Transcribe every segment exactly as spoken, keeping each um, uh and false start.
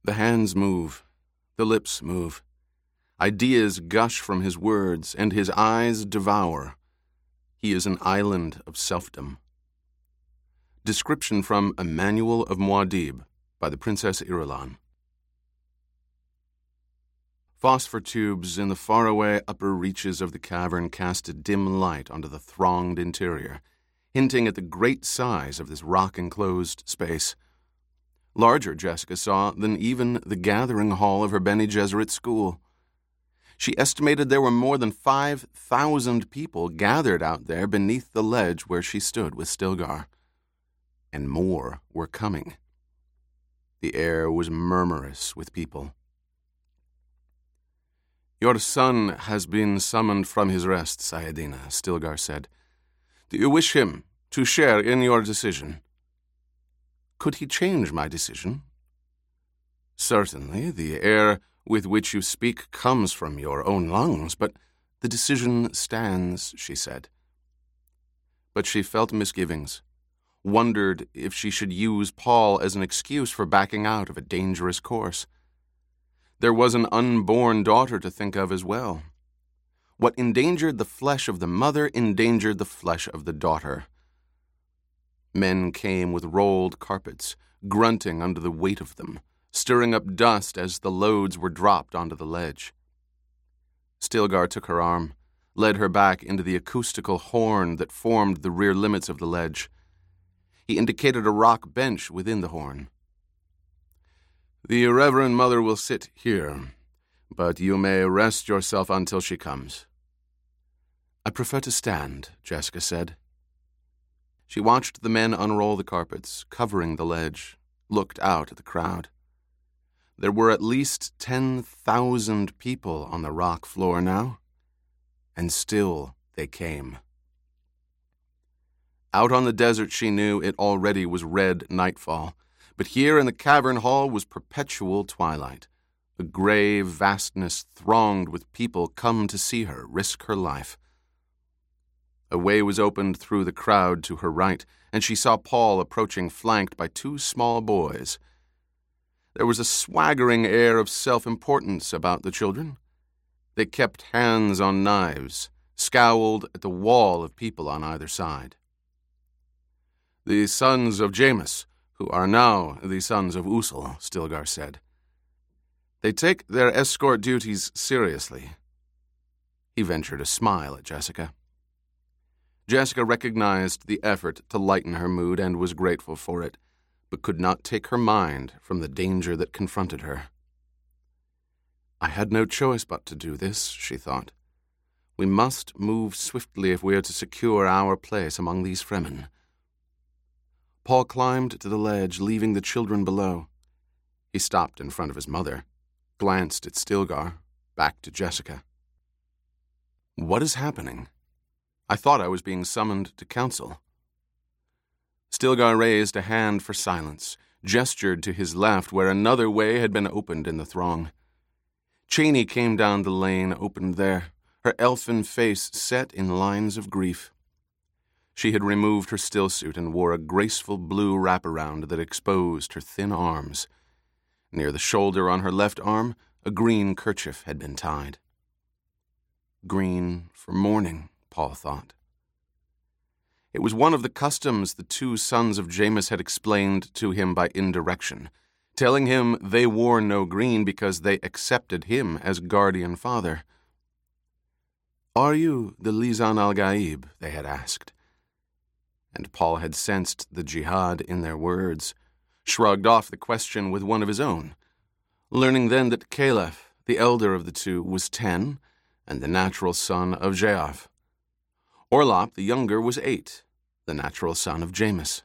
The hands move, the lips move. Ideas gush from his words, and his eyes devour. He is an island of selfdom. Description from A Manual of Muad'Dib by the Princess Irulan. Phosphor tubes in the faraway upper reaches of the cavern cast a dim light onto the thronged interior, hinting at the great size of this rock-enclosed space. Larger, Jessica saw, than even the gathering hall of her Bene Gesserit school. She estimated there were more than five thousand people gathered out there beneath the ledge where she stood with Stilgar. And more were coming. The air was murmurous with people. "Your son has been summoned from his rest, Saidina," Stilgar said. "Do you wish him to share in your decision?" "Could he change my decision?" "Certainly, the air with which you speak comes from your own lungs, but the decision stands," she said. But she felt misgivings, wondered if she should use Paul as an excuse for backing out of a dangerous course. There was an unborn daughter to think of as well. What endangered the flesh of the mother endangered the flesh of the daughter. Men came with rolled carpets, grunting under the weight of them, stirring up dust as the loads were dropped onto the ledge. Stilgar took her arm, led her back into the acoustical horn that formed the rear limits of the ledge. He indicated a rock bench within the horn. "The Reverend Mother will sit here, but you may rest yourself until she comes." "I prefer to stand," Jessica said. She watched the men unroll the carpets, covering the ledge, looked out at the crowd. There were at least ten thousand people on the rock floor now, and still they came. Out on the desert, she knew it already was red nightfall, but here in the cavern hall was perpetual twilight, a gray vastness thronged with people come to see her risk her life. A way was opened through the crowd to her right, and she saw Paul approaching, flanked by two small boys. There was a swaggering air of self-importance about the children. They kept hands on knives, scowled at the wall of people on either side. "The sons of Jameis, who are now the sons of Usul," Stilgar said. "They take their escort duties seriously." He ventured a smile at Jessica. Jessica recognized the effort to lighten her mood and was grateful for it, but could not take her mind from the danger that confronted her. "I had no choice but to do this," she thought. "We must move swiftly if we are to secure our place among these Fremen." Paul climbed to the ledge, leaving the children below. He stopped in front of his mother, glanced at Stilgar, back to Jessica. "What is happening? I thought I was being summoned to council." Stilgar raised a hand for silence, gestured to his left where another way had been opened in the throng. Cheney came down the lane opened there, her elfin face set in lines of grief. She had removed her stillsuit and wore a graceful blue wraparound that exposed her thin arms. Near the shoulder on her left arm, a green kerchief had been tied. Green for mourning, Paul thought. It was one of the customs the two sons of Jameis had explained to him by indirection, telling him they wore no green because they accepted him as guardian father. "Are you the Lisan al-Gaib?" they had asked. And Paul had sensed the jihad in their words, shrugged off the question with one of his own, learning then that Caliph, the elder of the two, was ten, and the natural son of Jeaf. Orlop, the younger, was eight, the natural son of Jameis.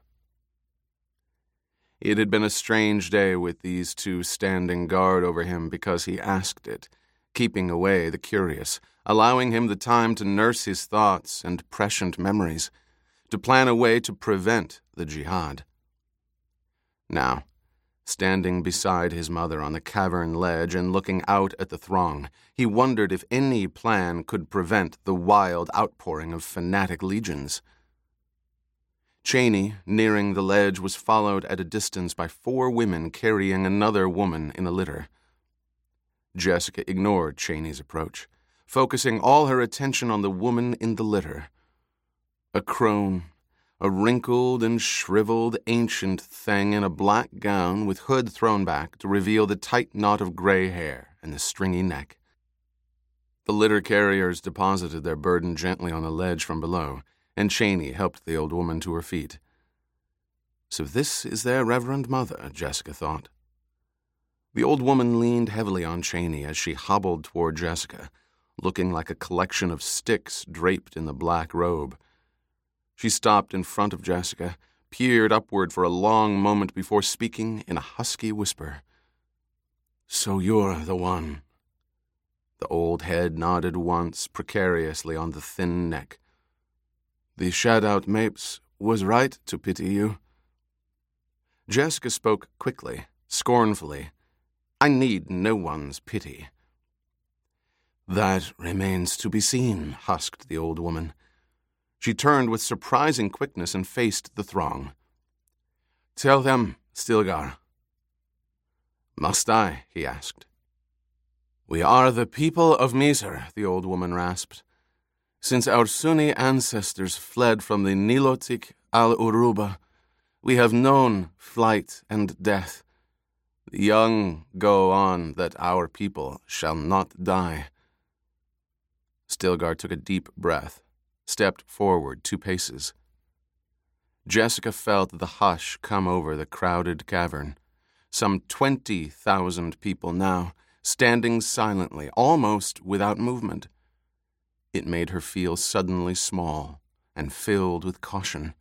It had been a strange day with these two standing guard over him because he asked it, keeping away the curious, allowing him the time to nurse his thoughts and prescient memories, to plan a way to prevent the jihad. Now, standing beside his mother on the cavern ledge and looking out at the throng, he wondered if any plan could prevent the wild outpouring of fanatic legions. Chaney, nearing the ledge, was followed at a distance by four women carrying another woman in a litter. Jessica ignored Chaney's approach, focusing all her attention on the woman in the litter. A crone, a wrinkled and shriveled ancient thing in a black gown with hood thrown back to reveal the tight knot of gray hair and the stringy neck. The litter carriers deposited their burden gently on the ledge from below, and Chaney helped the old woman to her feet. So this is their Reverend Mother, Jessica thought. The old woman leaned heavily on Chaney as she hobbled toward Jessica, looking like a collection of sticks draped in the black robe. She stopped in front of Jessica, peered upward for a long moment before speaking in a husky whisper. "So you're the one." The old head nodded once, precariously on the thin neck. "The Shadout Mapes was right to pity you." Jessica spoke quickly, scornfully. "I need no one's pity." "That remains to be seen," husked the old woman. She turned with surprising quickness and faced the throng. "Tell them, Stilgar." "Must I?" he asked. "We are the people of Mizar," the old woman rasped. "Since our Sunni ancestors fled from the Nilotic al-Uruba, we have known flight and death. The young go on that our people shall not die." Stilgar took a deep breath, stepped forward two paces. Jessica felt the hush come over the crowded cavern. Some twenty thousand people now, standing silently, almost without movement. It made her feel suddenly small and filled with caution.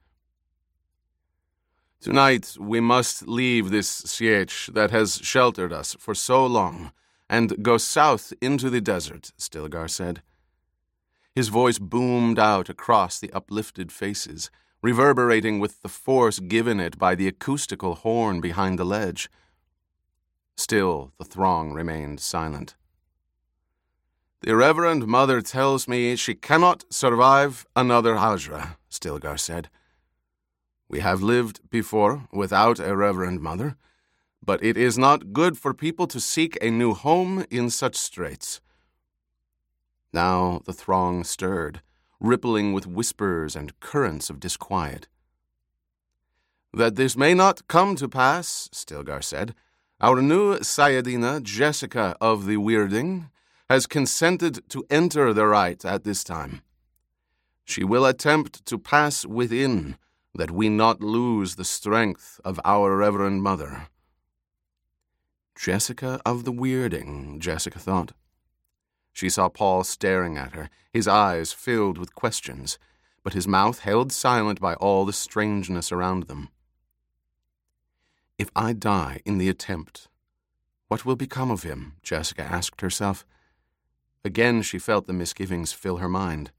"Tonight we must leave this sietch that has sheltered us for so long and go south into the desert," Stilgar said. His voice boomed out across the uplifted faces, reverberating with the force given it by the acoustical horn behind the ledge. Still, the throng remained silent. "The Reverend Mother tells me she cannot survive another Hajra," Stilgar said. "We have lived before without a Reverend Mother, but it is not good for people to seek a new home in such straits." Now the throng stirred, rippling with whispers and currents of disquiet. "That this may not come to pass," Stilgar said, "our new Sayadina, Jessica of the Weirding, has consented to enter the rite at this time. She will attempt to pass within, that we not lose the strength of our Reverend Mother." Jessica of the Weirding, Jessica thought. She saw Paul staring at her, his eyes filled with questions, but his mouth held silent by all the strangeness around them. "If I die in the attempt, what will become of him?" Jessica asked herself. Again she felt the misgivings fill her mind.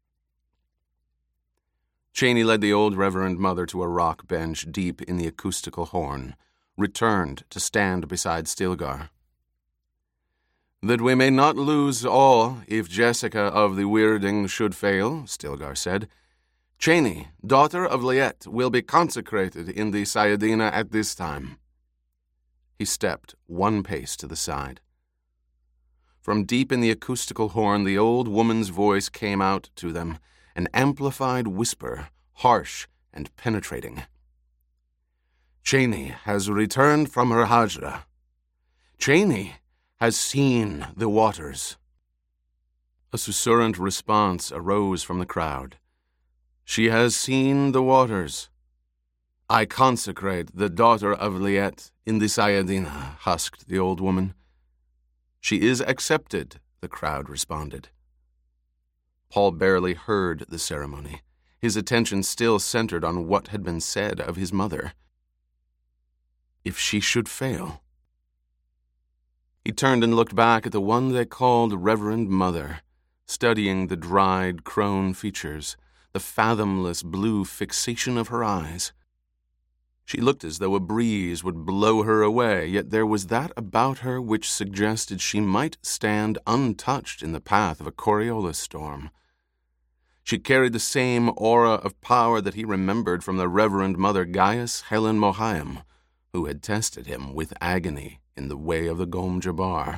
Chaney led the old Reverend Mother to a rock bench deep in the acoustical horn, returned to stand beside Stilgar. "That we may not lose all if Jessica of the Weirding should fail," Stilgar said, "Chaney, daughter of Liet, will be consecrated in the Sayadina at this time." He stepped one pace to the side. From deep in the acoustical horn, the old woman's voice came out to them, an amplified whisper, harsh and penetrating. "Chaney has returned from her Hajra. Chaney has seen the waters." A susurrant response arose from the crowd. "She has seen the waters." "I consecrate the daughter of Liet in the Sayadina," husked the old woman. "She is accepted," the crowd responded. Paul barely heard the ceremony, his attention still centered on what had been said of his mother. If she should fail. He turned and looked back at the one they called Reverend Mother, studying the dried crone features, the fathomless blue fixation of her eyes. She looked as though a breeze would blow her away, yet there was that about her which suggested she might stand untouched in the path of a Coriolis storm. She carried the same aura of power that he remembered from the Reverend Mother Gaius Helen Mohiam, who had tested him with agony in the way of the Gom Jabbar.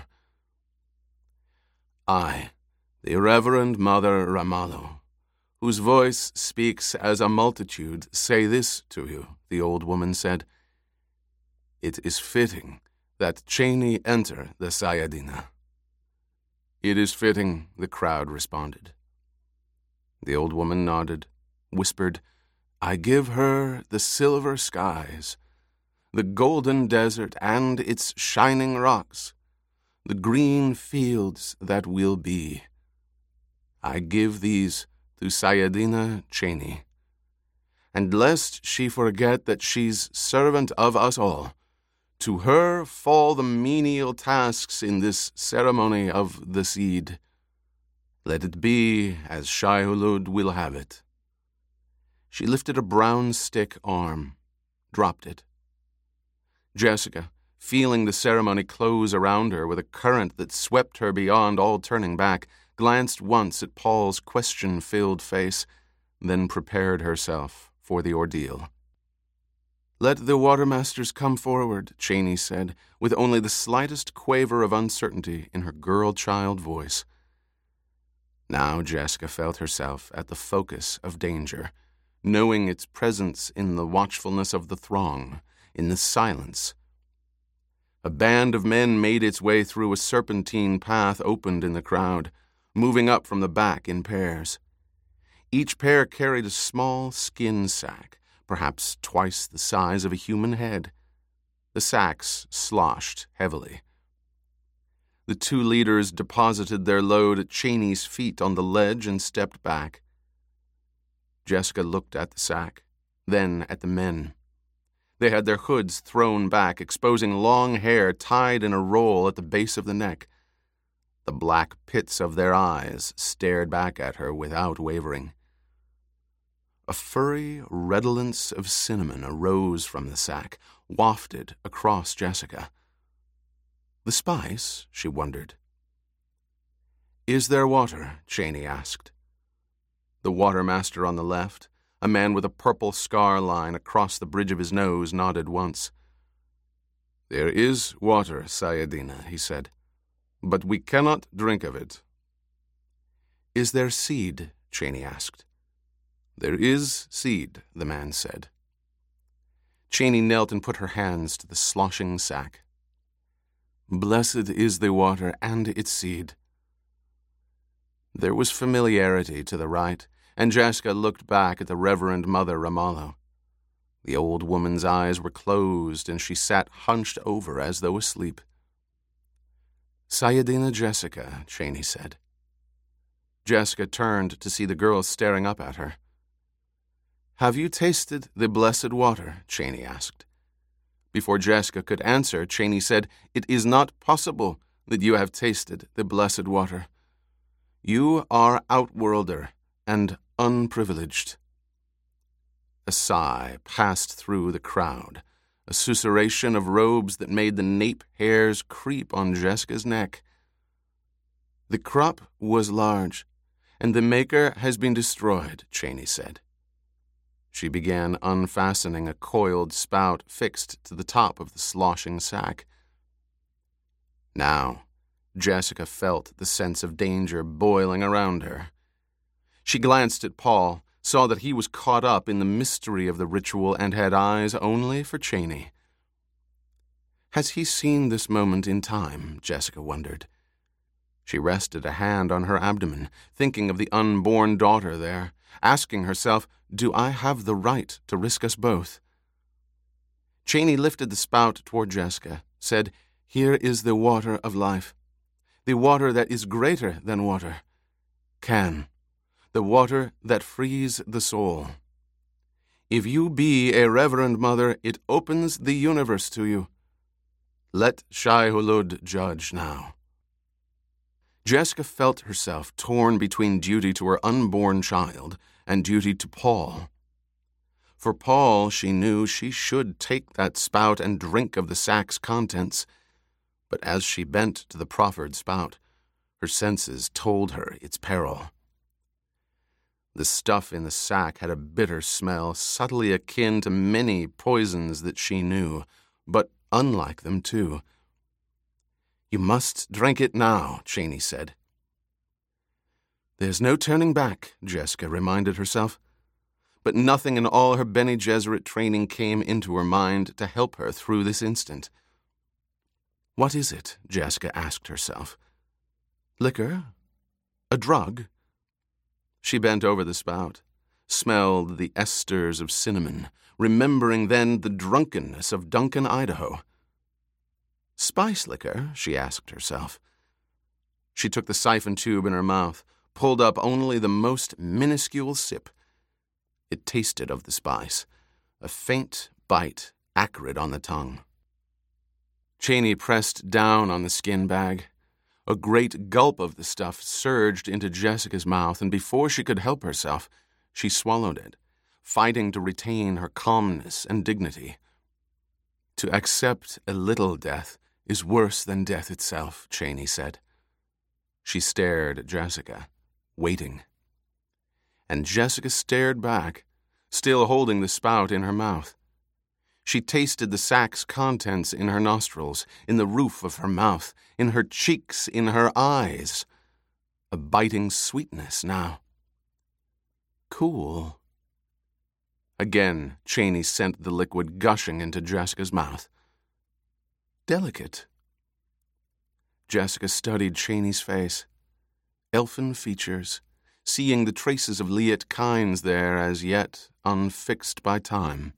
I, the Reverend Mother Ramallo, whose voice speaks as a multitude, say this to you, the old woman said. It is fitting that Cheney enter the Sayadina. It is fitting, the crowd responded. The old woman nodded, whispered, I give her the silver skies, the golden desert and its shining rocks, the green fields that will be. I give these to Sayadina Cheney. And lest she forget that she's servant of us all, to her fall the menial tasks in this ceremony of the seed. Let it be as Shai-Hulud will have it. She lifted a brown stick arm, dropped it. Jessica, feeling the ceremony close around her with a current that swept her beyond all turning back, glanced once at Paul's question-filled face, then prepared herself for the ordeal. Let the Watermasters come forward, Cheney said, with only the slightest quaver of uncertainty in her girl-child voice. Now Jessica felt herself at the focus of danger, knowing its presence in the watchfulness of the throng, in the silence. A band of men made its way through a serpentine path opened in the crowd, moving up from the back in pairs. Each pair carried a small skin sack, perhaps twice the size of a human head. The sacks sloshed heavily. The two leaders deposited their load at Cheney's feet on the ledge and stepped back. Jessica looked at the sack, then at the men. They had their hoods thrown back, exposing long hair tied in a roll at the base of the neck. The black pits of their eyes stared back at her without wavering. A furry redolence of cinnamon arose from the sack, wafted across Jessica. The spice, she wondered. Is there water? Cheney asked. The watermaster on the left, a man with a purple scar line across the bridge of his nose, nodded once. There is water, Sayadina, he said, but we cannot drink of it. Is there seed? Cheney asked. There is seed, the man said. Cheney knelt and put her hands to the sloshing sack. Blessed is the water and its seed. There was familiarity to the right, and Jessica looked back at the Reverend Mother Ramallo. The old woman's eyes were closed, and she sat hunched over as though asleep. Sayadina Jessica, Cheney said. Jessica turned to see the girl staring up at her. Have you tasted the blessed water? Cheney asked. Before Jessica could answer, Cheney said, It is not possible that you have tasted the blessed water. You are outworlder and unprivileged. A sigh passed through the crowd, a susurration of robes that made the nape hairs creep on Jessica's neck. The crop was large, and the maker has been destroyed, Cheney said. She began unfastening a coiled spout fixed to the top of the sloshing sack. Now, Jessica felt the sense of danger boiling around her. She glanced at Paul, saw that he was caught up in the mystery of the ritual and had eyes only for Cheney. Has he seen this moment in time? Jessica wondered. She rested a hand on her abdomen, thinking of the unborn daughter there, asking herself, do I have the right to risk us both? Cheney lifted the spout toward Jessica, said, Here is the water of life, the water that is greater than water, can, the water that frees the soul. If you be a reverend mother, it opens the universe to you. Let Shai-Hulud judge now. Jessica felt herself torn between duty to her unborn child and duty to Paul. For Paul, she knew she should take that spout and drink of the sack's contents, but as she bent to the proffered spout, her senses told her its peril. The stuff in the sack had a bitter smell, subtly akin to many poisons that she knew, but unlike them, too. "You must drink it now," Chaney said. There's no turning back, Jessica reminded herself. But nothing in all her Bene Gesserit training came into her mind to help her through this instant. What is it? Jessica asked herself. Liquor? A drug? She bent over the spout, smelled the esters of cinnamon, remembering then the drunkenness of Duncan, Idaho. Spice liquor? She asked herself. She took the siphon tube in her mouth, pulled up only the most minuscule sip. It tasted of the spice, a faint bite, acrid on the tongue. Chaney pressed down on the skin bag. A great gulp of the stuff surged into Jessica's mouth, and before she could help herself, she swallowed it, fighting to retain her calmness and dignity. To accept a little death is worse than death itself, Chaney said. She stared at Jessica, waiting. And Jessica stared back, still holding the spout in her mouth. She tasted the sack's contents in her nostrils, in the roof of her mouth, in her cheeks, in her eyes. A biting sweetness now. Cool. Again, Chaney sent the liquid gushing into Jessica's mouth. Delicate. Jessica studied Chaney's face. Elfin features, seeing the traces of Liet Kynes there as yet unfixed by time.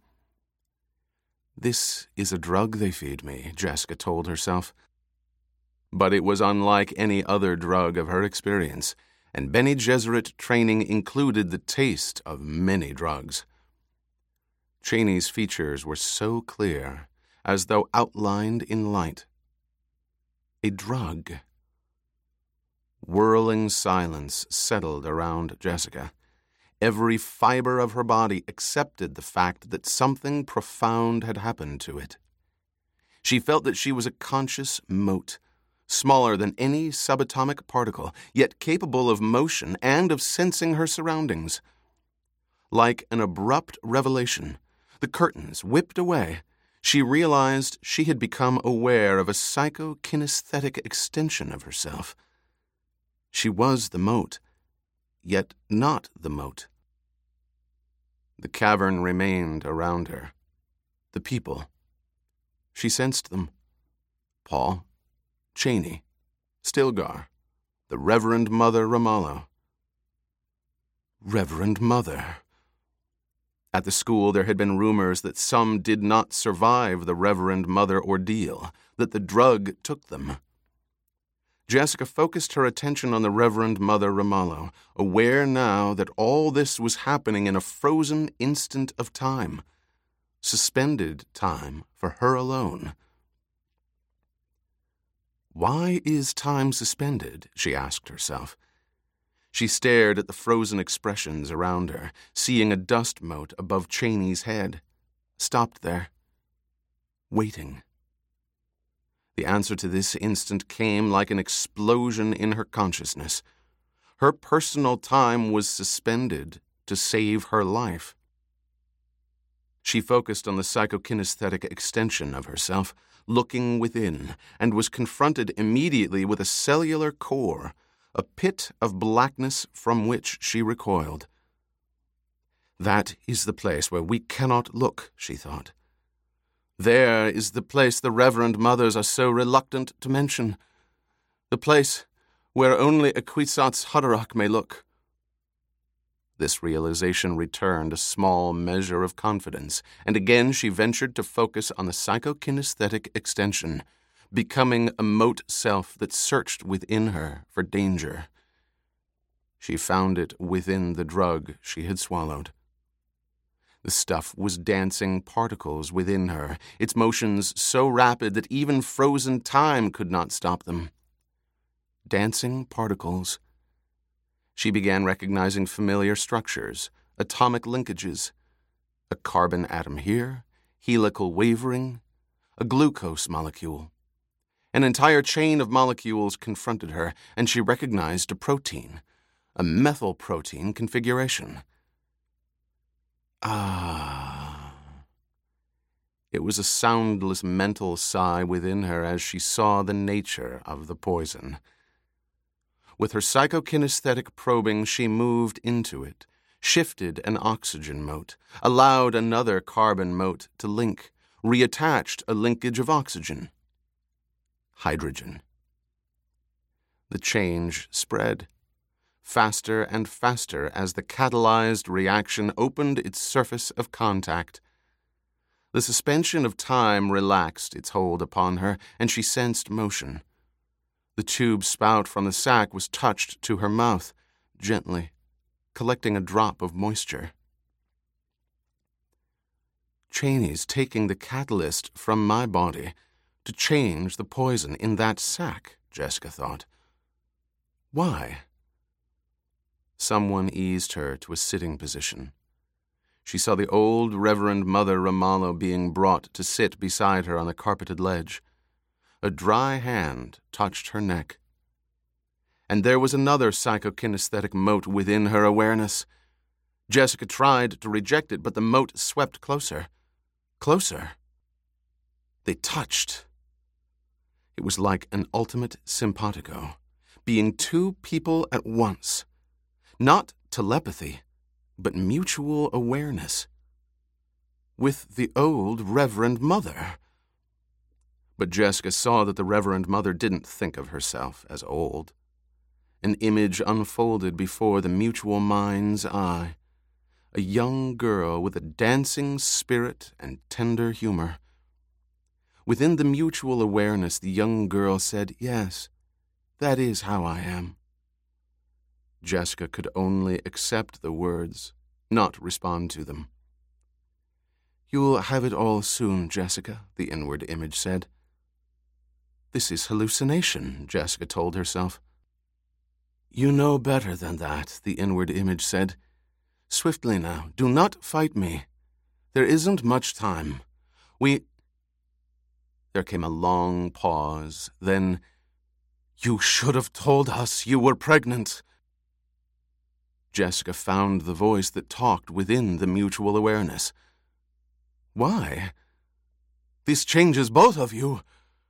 This is a drug they feed me, Jessica told herself. But it was unlike any other drug of her experience, and Bene Gesserit training included the taste of many drugs. Chaney's features were so clear, as though outlined in light. A drug. Whirling silence settled around Jessica. Every fiber of her body accepted the fact that something profound had happened to it. She felt that she was a conscious mote, smaller than any subatomic particle, yet capable of motion and of sensing her surroundings. Like an abrupt revelation, the curtains whipped away. She realized she had become aware of a psychokinesthetic extension of herself. She was the mote, yet not the mote. The cavern remained around her. The people. She sensed them. Paul, Chaney, Stilgar, the Reverend Mother Ramallo. Reverend Mother. At the school there had been rumors that some did not survive the Reverend Mother ordeal, that the drug took them. Jessica focused her attention on the Reverend Mother Ramallo, aware now that all this was happening in a frozen instant of time, suspended time for her alone. Why is time suspended? She asked herself. She stared at the frozen expressions around her, seeing a dust mote above Chaney's head, stopped there, waiting. The answer to this instant came like an explosion in her consciousness. Her personal time was suspended to save her life. She focused on the psychokinesthetic extension of herself, looking within, and was confronted immediately with a cellular core, a pit of blackness from which she recoiled. That is the place where we cannot look, she thought. There is the place the Reverend Mothers are so reluctant to mention, the place where only a Kwisatz Haderach may look. This realization returned a small measure of confidence, and again she ventured to focus on the psychokinesthetic extension, becoming a mote self that searched within her for danger. She found it within the drug she had swallowed. The stuff was dancing particles within her, its motions so rapid that even frozen time could not stop them. Dancing particles. She began recognizing familiar structures, atomic linkages. A carbon atom here, helical wavering, a glucose molecule. An entire chain of molecules confronted her, and she recognized a protein, a methyl protein configuration. Ah. It was a soundless mental sigh within her as she saw the nature of the poison. With her psychokinesthetic probing, she moved into it, shifted an oxygen mote, allowed another carbon mote to link, reattached a linkage of oxygen. Hydrogen. The change spread, faster and faster as the catalyzed reaction opened its surface of contact. The suspension of time relaxed its hold upon her, and she sensed motion. The tube spout from the sac was touched to her mouth, gently, collecting a drop of moisture. Chaney's taking the catalyst from my body to change the poison in that sac, Jessica thought. Why? Someone eased her to a sitting position. She saw the old Reverend Mother Ramallo being brought to sit beside her on the carpeted ledge. A dry hand touched her neck. And there was another psychokinesthetic mote within her awareness. Jessica tried to reject it, but the mote swept closer. Closer. They touched. It was like an ultimate simpatico, being two people at once. Not telepathy, but mutual awareness. With the old Reverend Mother. But Jessica saw that the Reverend Mother didn't think of herself as old. An image unfolded before the mutual mind's eye. A young girl with a dancing spirit and tender humor. Within the mutual awareness, the young girl said, "Yes, that is how I am." Jessica could only accept the words, not respond to them. "You'll have it all soon, Jessica," the inward image said. "This is hallucination," Jessica told herself. "You know better than that," the inward image said. "Swiftly now, do not fight me. There isn't much time. We—" There came a long pause, then, "You should have told us you were pregnant." Jessica found the voice that talked within the mutual awareness. "Why? This changes both of you.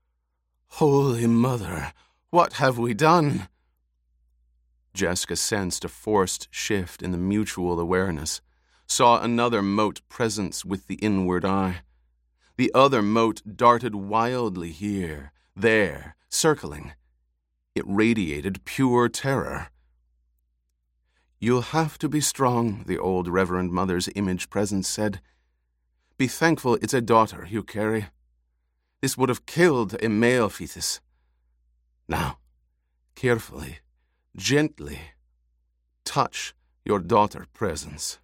Holy Mother, what have we done?" Jessica sensed a forced shift in the mutual awareness, saw another mote presence with the inward eye. The other mote darted wildly here, there, circling. It radiated pure terror. "You'll have to be strong," the old Reverend Mother's image presence said. "Be thankful it's a daughter you carry. This would have killed a male fetus. Now, carefully, gently, touch your daughter presence.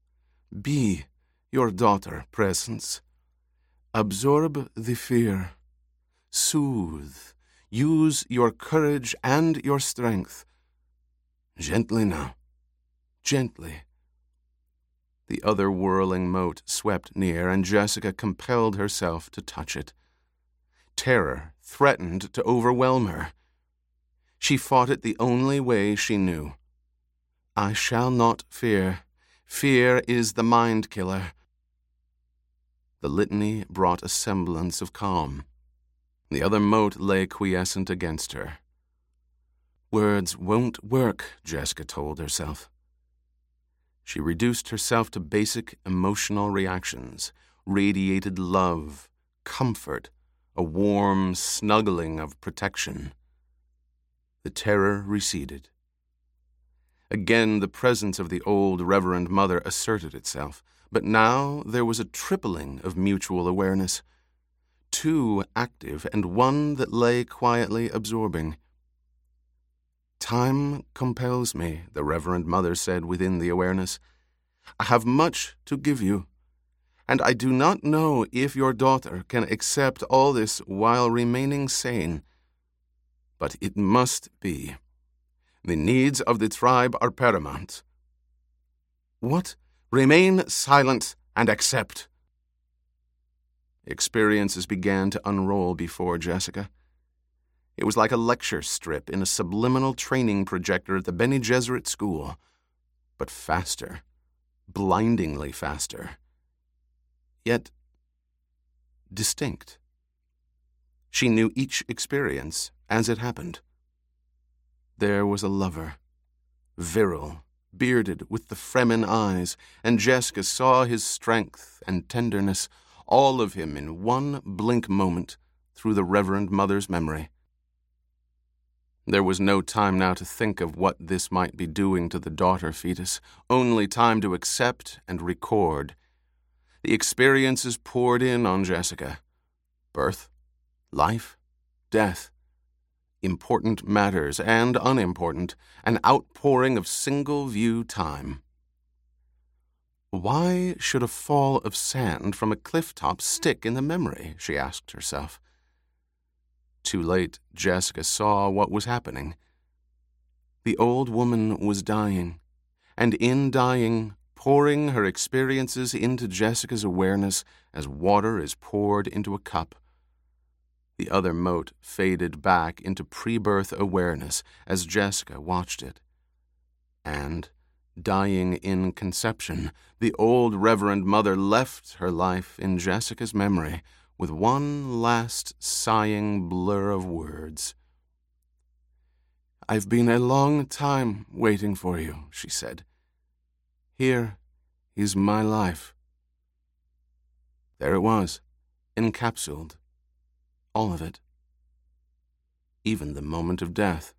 Be your daughter presence. Absorb the fear. Soothe. Use your courage and your strength. Gently now. Gently." The other whirling mote swept near, and Jessica compelled herself to touch it. Terror threatened to overwhelm her. She fought it the only way she knew. "I shall not fear. Fear is the mind killer." The litany brought a semblance of calm. The other mote lay quiescent against her. Words won't work, Jessica told herself. She reduced herself to basic emotional reactions, radiated love, comfort, a warm snuggling of protection. The terror receded. Again, the presence of the old Reverend Mother asserted itself, but now there was a tripling of mutual awareness, two active and one that lay quietly absorbing. "Time compels me," the Reverend Mother said within the awareness. "I have much to give you, and I do not know if your daughter can accept all this while remaining sane. But it must be. The needs of the tribe are paramount." "What? Remain silent and accept." Experiences began to unroll before Jessica. It was like a lecture strip in a subliminal training projector at the Bene Gesserit school, but faster, blindingly faster, yet distinct. She knew each experience as it happened. There was a lover, virile, bearded, with the Fremen eyes, and Jessica saw his strength and tenderness, all of him in one blink moment through the Reverend Mother's memory. There was no time now to think of what this might be doing to the daughter fetus, only time to accept and record. The experiences poured in on Jessica. Birth, life, death, important matters and unimportant, an outpouring of single-view time. Why should a fall of sand from a cliff-top stick in the memory, she asked herself. Too late, Jessica saw what was happening. The old woman was dying, and in dying, pouring her experiences into Jessica's awareness as water is poured into a cup. The other mote faded back into pre-birth awareness as Jessica watched it. And, dying in conception, the old Reverend Mother left her life in Jessica's memory with one last sighing blur of words. "I've been a long time waiting for you," she said. "Here is my life." There it was, encapsulated. All of it. Even the moment of death.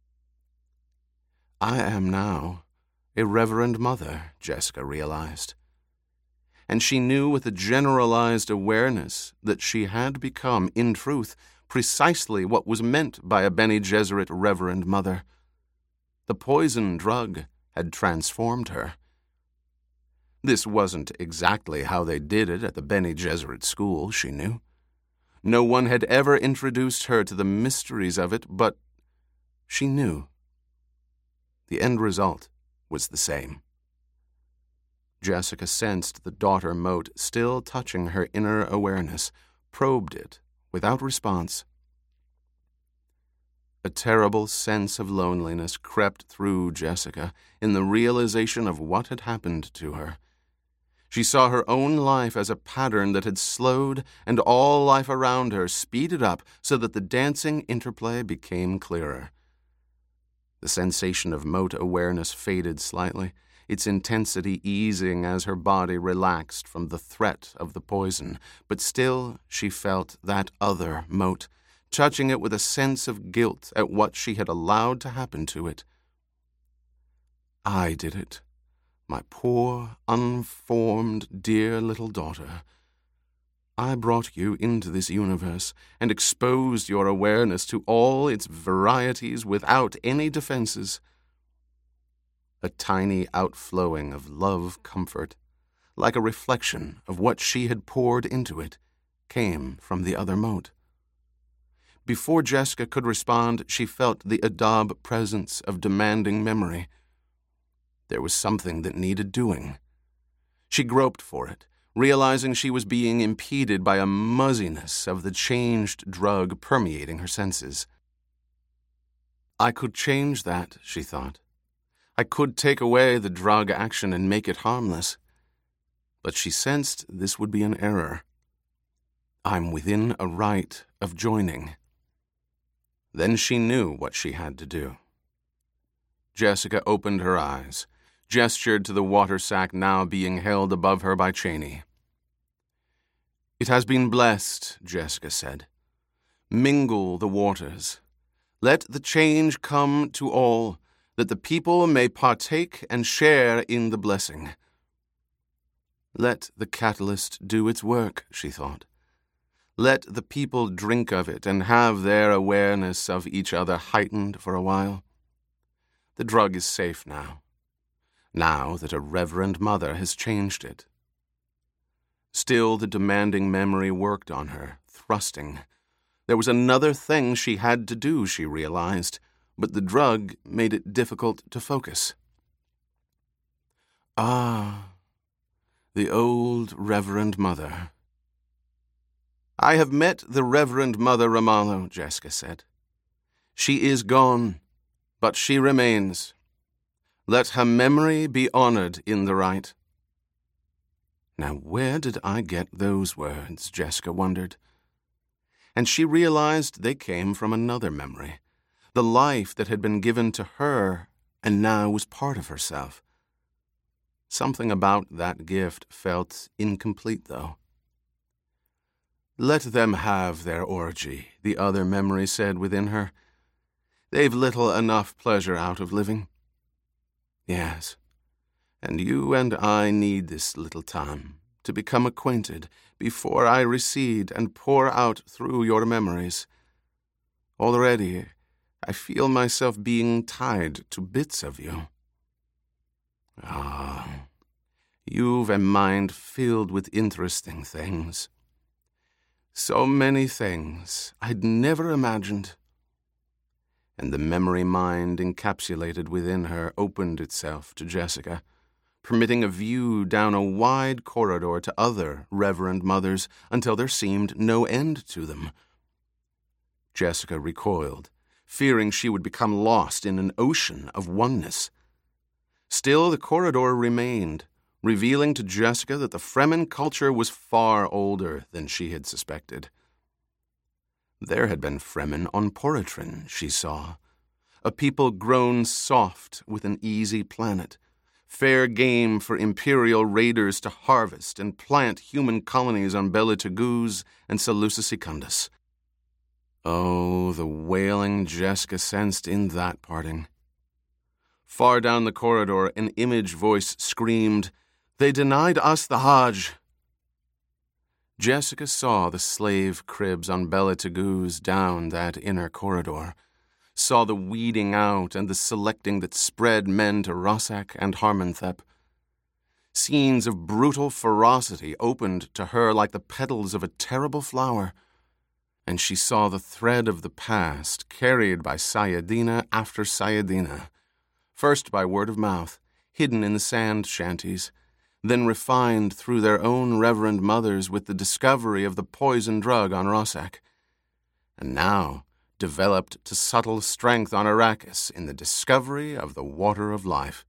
I am now a Reverend Mother, Jessica realized. And she knew with a generalized awareness that she had become, in truth, precisely what was meant by a Bene Gesserit Reverend Mother. The poison drug had transformed her. This wasn't exactly how they did it at the Bene Gesserit school, she knew. No one had ever introduced her to the mysteries of it, but she knew. The end result was the same. Jessica sensed the daughter mote still touching her inner awareness, probed it without response. A terrible sense of loneliness crept through Jessica in the realization of what had happened to her. She saw her own life as a pattern that had slowed, and all life around her speeded up so that the dancing interplay became clearer. The sensation of mote awareness faded slightly, its intensity easing as her body relaxed from the threat of the poison, but still she felt that other mote, touching it with a sense of guilt at what she had allowed to happen to it. I did it. My poor, unformed, dear little daughter. I brought you into this universe and exposed your awareness to all its varieties without any defenses. A tiny outflowing of love comfort, like a reflection of what she had poured into it, came from the other mote. Before Jessica could respond, she felt the Adab presence of demanding memory. There was something that needed doing. She groped for it, realizing she was being impeded by a muzziness of the changed drug permeating her senses. I could change that, she thought. I could take away the drug action and make it harmless. But she sensed this would be an error. I'm within a right of joining. Then she knew what she had to do. Jessica opened her eyes, gestured to the water sack now being held above her by Cheney. It has been blessed, Jessica said. Mingle the waters. Let the change come to all, that the people may partake and share in the blessing. Let the catalyst do its work, she thought. Let the people drink of it and have their awareness of each other heightened for a while. The drug is safe now. Now that a Reverend Mother has changed it. Still, the demanding memory worked on her, thrusting. There was another thing she had to do, she realized, but the drug made it difficult to focus. Ah, the old Reverend Mother. I have met the Reverend Mother Ramallo, Jessica said. She is gone, but she remains. Let her memory be honored in the right. Now, where did I get those words, Jessica wondered. And she realized they came from another memory, the life that had been given to her and now was part of herself. Something about that gift felt incomplete, though. Let them have their orgy, the other memory said within her. They've little enough pleasure out of living. Yes, and you and I need this little time to become acquainted before I recede and pour out through your memories. Already, I feel myself being tied to bits of you. Ah, you've a mind filled with interesting things. So many things I'd never imagined. And the memory mind encapsulated within her opened itself to Jessica, permitting a view down a wide corridor to other Reverend Mothers until there seemed no end to them. Jessica recoiled, fearing she would become lost in an ocean of oneness. Still, the corridor remained, revealing to Jessica that the Fremen culture was far older than she had suspected. There had been Fremen on Poratrin, she saw, a people grown soft with an easy planet, fair game for imperial raiders to harvest and plant human colonies on Bela Taguz and Seleucia Secundus. Oh, the wailing Jessica sensed in that parting. Far down the corridor, an image voice screamed, "They denied us the Hajj." Jessica saw the slave cribs on Bela Taguz down that inner corridor, saw the weeding out and the selecting that spread men to Rossack and Harmonthep. Scenes of brutal ferocity opened to her like the petals of a terrible flower, and she saw the thread of the past carried by Sayadina after Sayadina, first by word of mouth, hidden in the sand shanties, then refined through their own Reverend Mothers with the discovery of the poison drug on Rossack, and now developed to subtle strength on Arrakis in the discovery of the water of life.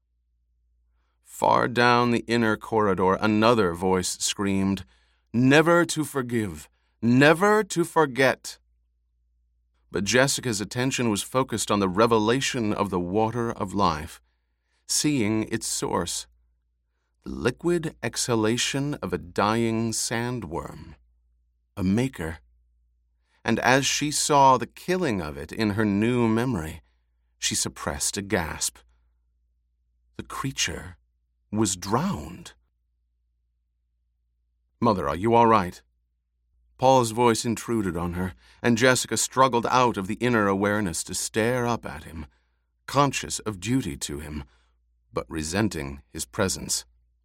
Far down the inner corridor, another voice screamed, "Never to forgive, never to forget." But Jessica's attention was focused on the revelation of the water of life, seeing its source, the liquid exhalation of a dying sandworm, a maker. And as she saw the killing of it in her new memory, she suppressed a gasp. The creature was drowned. "Mother, are you all right?" Paul's voice intruded on her, and Jessica struggled out of the inner awareness to stare up at him, conscious of duty to him, but resenting his presence.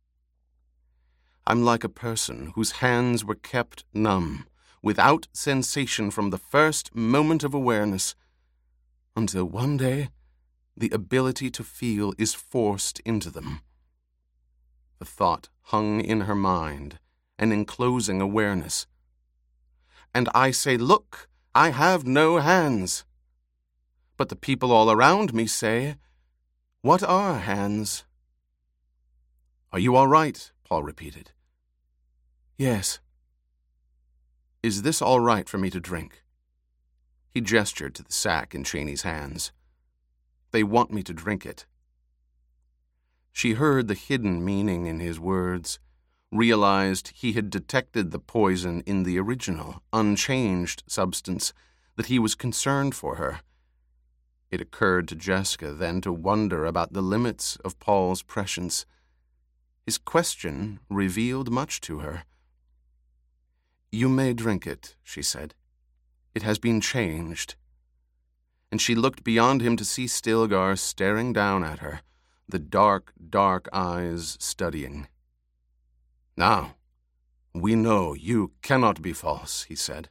"I'm like a person whose hands were kept numb, without sensation from the first moment of awareness, until one day the ability to feel is forced into them." The thought hung in her mind, an enclosing awareness. "And I say, look, I have no hands. But the people all around me say, what are hands?" "Are you all right?" Paul repeated. "Yes." "Is this all right for me to drink?" He gestured to the sack in Cheney's hands. "They want me to drink it." She heard the hidden meaning in his words, realized he had detected the poison in the original, unchanged substance, that he was concerned for her. It occurred to Jessica then to wonder about the limits of Paul's prescience. His question revealed much to her. "You may drink it," she said. "It has been changed." And she looked beyond him to see Stilgar staring down at her, the dark, dark eyes studying. "Now, we know you cannot be false," he said.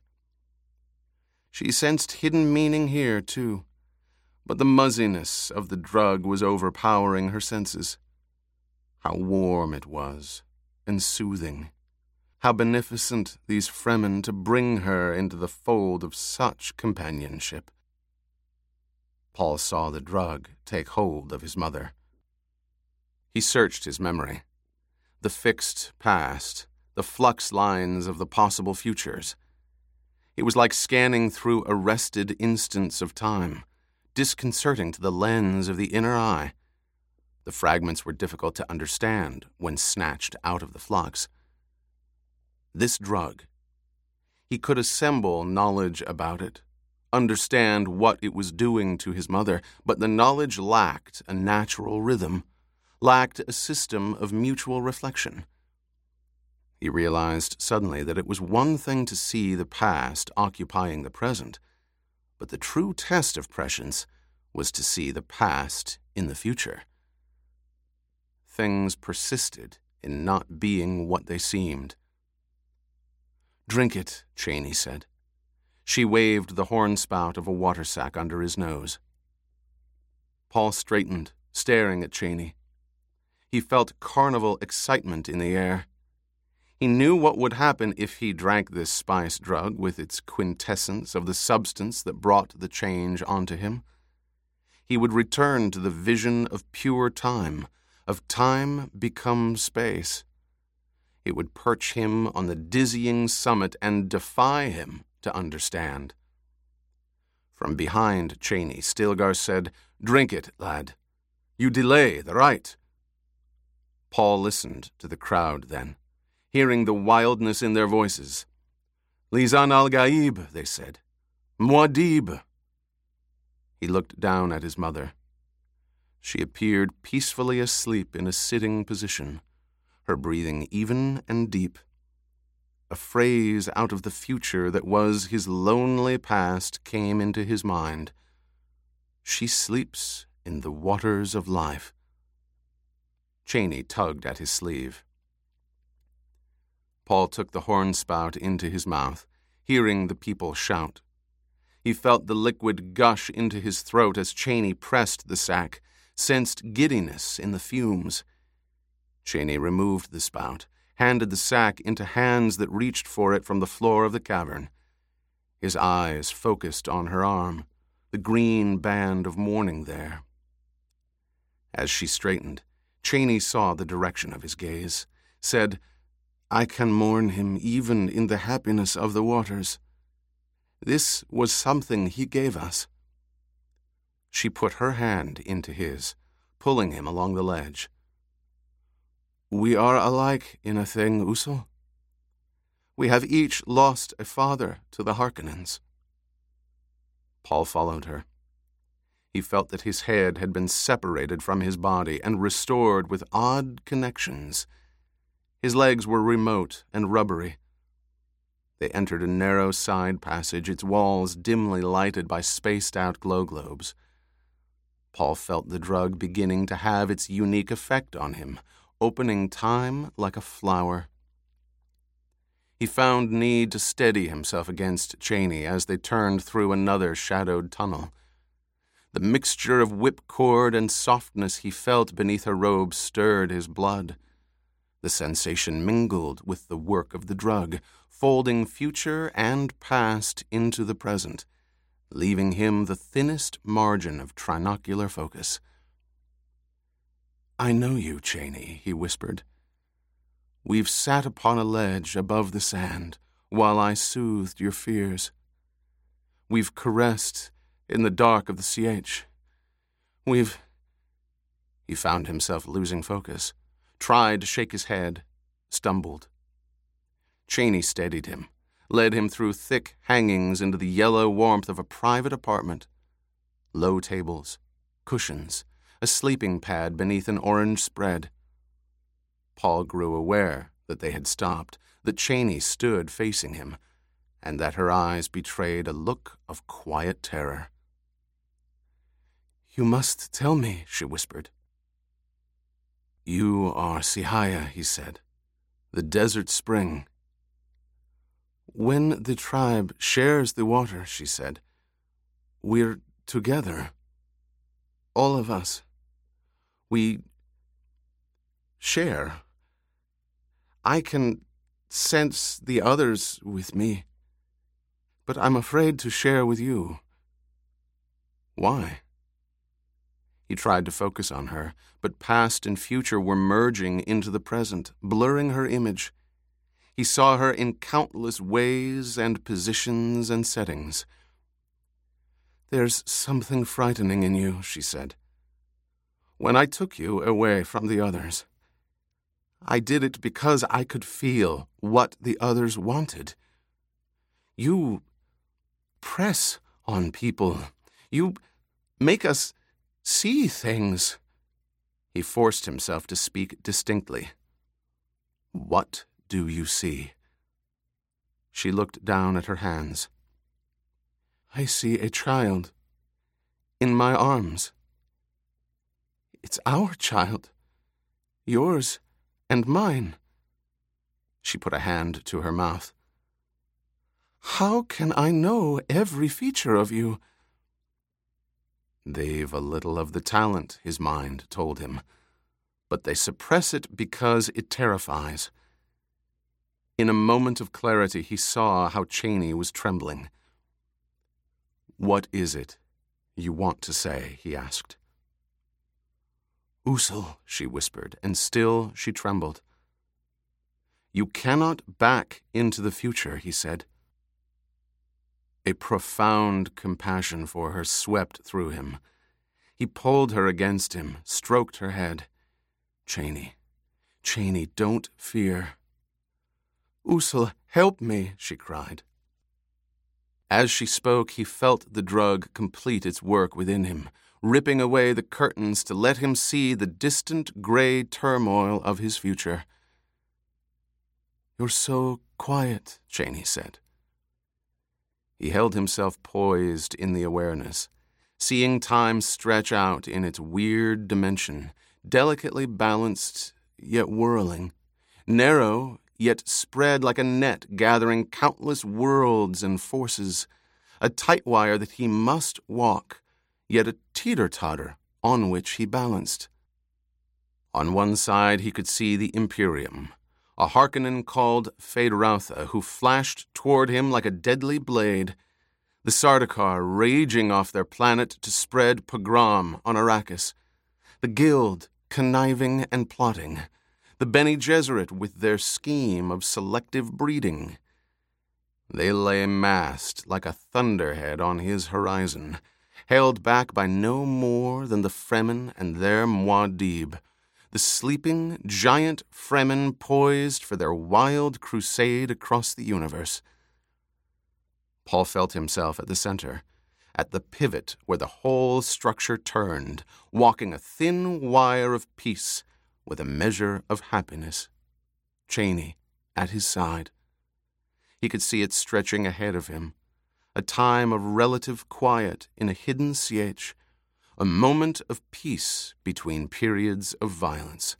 She sensed hidden meaning here, too, but the muzziness of the drug was overpowering her senses. How warm it was, and soothing. How beneficent these Fremen to bring her into the fold of such companionship. Paul saw the drug take hold of his mother. He searched his memory. The fixed past, the flux lines of the possible futures. It was like scanning through arrested instants of time, disconcerting to the lens of the inner eye. The fragments were difficult to understand when snatched out of the flux. This drug. He could assemble knowledge about it, understand what it was doing to his mother, but the knowledge lacked a natural rhythm, lacked a system of mutual reflection. He realized suddenly that it was one thing to see the past occupying the present, but the true test of prescience was to see the past in the future. Things persisted in not being what they seemed. "Drink it," Cheney said. She waved the horn spout of a water sack under his nose. Paul straightened, staring at Cheney. He felt carnival excitement in the air. He knew what would happen if he drank this spice drug with its quintessence of the substance that brought the change onto him. He would return to the vision of pure time, of time become space. It would perch him on the dizzying summit and defy him to understand. From behind Cheney, Stilgar said, "Drink it, lad. You delay the rite." Paul listened to the crowd then, hearing the wildness in their voices. "Lisan al-Gaib," they said. "Muad'Dib." He looked down at his mother. She appeared peacefully asleep in a sitting position, her breathing even and deep. A phrase out of the future that was his lonely past came into his mind. "She sleeps in the waters of life." Cheney tugged at his sleeve. Paul took the horn spout into his mouth, hearing the people shout. He felt the liquid gush into his throat as Cheney pressed the sack, sensed giddiness in the fumes. Cheney removed the spout, handed the sack into hands that reached for it from the floor of the cavern. His eyes focused on her arm, the green band of mourning there. As she straightened, Cheney saw the direction of his gaze, said, "I can mourn him even in the happiness of the waters. This was something he gave us." She put her hand into his, pulling him along the ledge. "We are alike in a thing, Usul. We have each lost a father to the Harkonnens." Paul followed her. He felt that his head had been separated from his body and restored with odd connections. His legs were remote and rubbery. They entered a narrow side passage, its walls dimly lighted by spaced-out glow globes. Paul felt the drug beginning to have its unique effect on him, opening time like a flower. He found need to steady himself against Cheney as they turned through another shadowed tunnel. The mixture of whipcord and softness he felt beneath her robe stirred his blood. The sensation mingled with the work of the drug, folding future and past into the present, leaving him the thinnest margin of trinocular focus. "I know you, Cheney," he whispered. "We've sat upon a ledge above the sand while I soothed your fears. We've caressed in the dark of the C H. We've—" He found himself losing focus, tried to shake his head, stumbled. Cheney steadied him, led him through thick hangings into the yellow warmth of a private apartment. Low tables, cushions, a sleeping pad beneath an orange spread. Paul grew aware that they had stopped, that Cheney stood facing him, and that her eyes betrayed a look of quiet terror. "You must tell me," she whispered. "You are Sihaya," he said, "the desert spring." "When the tribe shares the water," she said, "we're together. All of us. We share. I can sense the others with me, but I'm afraid to share with you." "Why?" He tried to focus on her, but past and future were merging into the present, blurring her image. He saw her in countless ways and positions and settings. "There's something frightening in you," she said. "When I took you away from the others, I did it because I could feel what the others wanted. You press on people. You make us see things." He forced himself to speak distinctly. "What do you see?" She looked down at her hands. "I see a child in my arms. It's our child, yours and mine." She put a hand to her mouth. "How can I know every feature of you?" "They've a little of the talent," his mind told him, "but they suppress it because it terrifies." In a moment of clarity, he saw how Chaney was trembling. "What is it you want to say?" he asked. "Usul," she whispered, and still she trembled. "You cannot back into the future," he said. A profound compassion for her swept through him. He pulled her against him, stroked her head. "Chaney, Chaney, don't fear." "Usul, help me," she cried. As she spoke, he felt the drug complete its work within him, ripping away the curtains to let him see the distant gray turmoil of his future. "You're so quiet," Chaney said. He held himself poised in the awareness, seeing time stretch out in its weird dimension, delicately balanced yet whirling, narrow yet spread like a net gathering countless worlds and forces, a tight wire that he must walk, yet a teeter-totter on which he balanced. On one side he could see the Imperium, a Harkonnen called Feyd-Rautha, who flashed toward him like a deadly blade, the Sardaukar raging off their planet to spread pogrom on Arrakis, the Guild conniving and plotting, the Bene Gesserit with their scheme of selective breeding. They lay massed like a thunderhead on his horizon, held back by no more than the Fremen and their Muad'Dib, the sleeping, giant Fremen poised for their wild crusade across the universe. Paul felt himself at the center, at the pivot where the whole structure turned, walking a thin wire of peace with a measure of happiness. Chaney at his side. He could see it stretching ahead of him, a time of relative quiet in a hidden sietch, a moment of peace between periods of violence.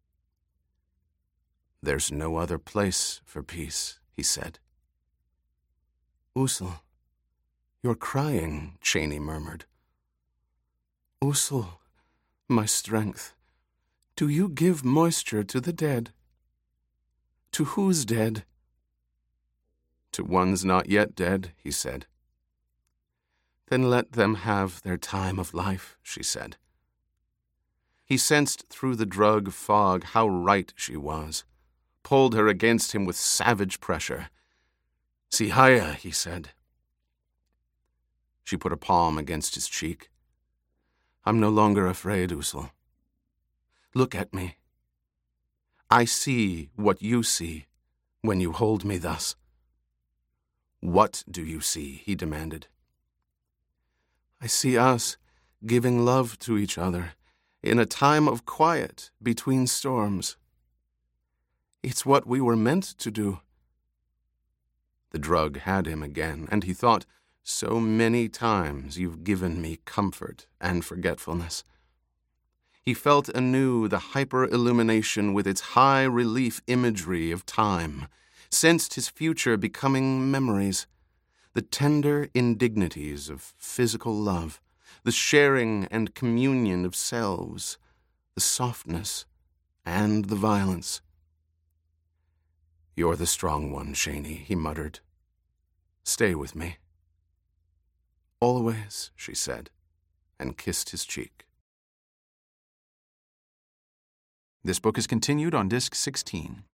"There's no other place for peace," he said. "Usul, you're crying," Chaney murmured. "Usul, my strength, do you give moisture to the dead?" "To whose dead?" "To ones not yet dead," he said. "Then let them have their time of life," she said. He sensed through the drug fog how right she was, pulled her against him with savage pressure. "Sihaya," he said. She put a palm against his cheek. "I'm no longer afraid, Usul. Look at me. I see what you see when you hold me thus." "What do you see?" he demanded. "I see us giving love to each other in a time of quiet between storms. It's what we were meant to do." The drug had him again, and he thought, "So many times you've given me comfort and forgetfulness." He felt anew the hyper-illumination with its high-relief imagery of time, sensed his future becoming memories, the tender indignities of physical love, the sharing and communion of selves, the softness and the violence. "You're the strong one, Chaney," he muttered. "Stay with me." "Always," she said, and kissed his cheek. This book is continued on Disc sixteen.